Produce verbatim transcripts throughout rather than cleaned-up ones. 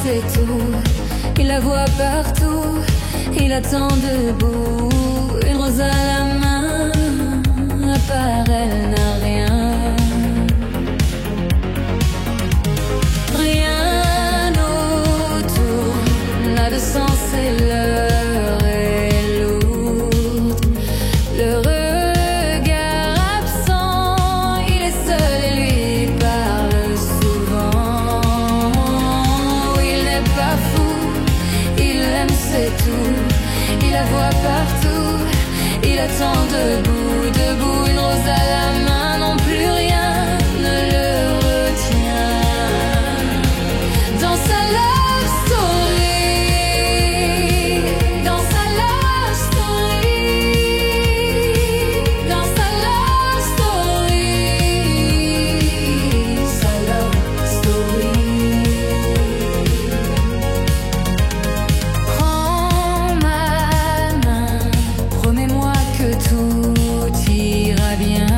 sait tout, il la voit partout, il attend debout, une rose à la main, à part elle n'a rien. Rien autour n'a de sens et l'heure est lourde. Le regard absent, il est seul et lui parle souvent. Il n'est pas fou, il aime c'est tout, il la voit partout, il attend debout, debout, une rose à la main, non plus rien ne le retient. Dans sa love story, dans sa love story, dans sa love story, sa love story. Prends ma main, promets-moi que tout ira bien.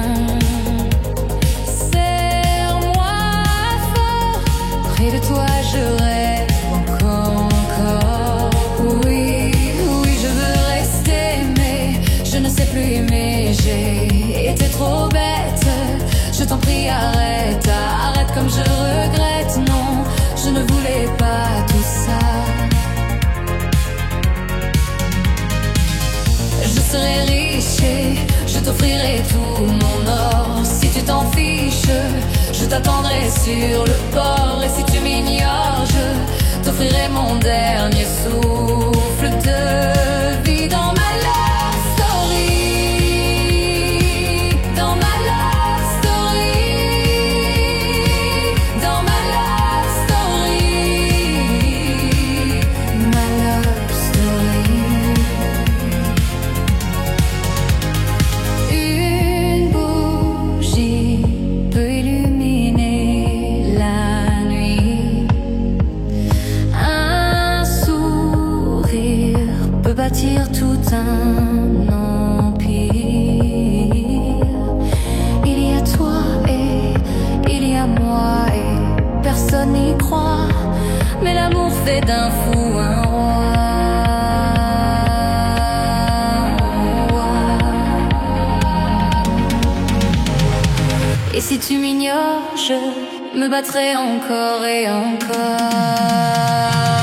Serre-moi fort, près de toi je rêve encore, encore. Oui, oui, je veux rester, mais je ne sais plus aimer. J'ai été trop bête, je t'en prie arrête, arrête comme je regrette. Non, je ne voulais pas tout ça. Je serai riche et je t'offrirai tout mon or. Si tu t'en fiches, je t'attendrai sur le port. Et si tu m'ignores, je t'offrirai mon dernier souffle de vie. Dans ma love story, dans ma love story, dans ma love story, ma love story. Une bougie peut illuminer la nuit. Un sourire peut bâtir tout un empire. Il y a toi et il y a moi et personne n'y croit. Mais l'amour fait d'un fou un roi. Et si tu m'ignores, je me battrai encore et encore.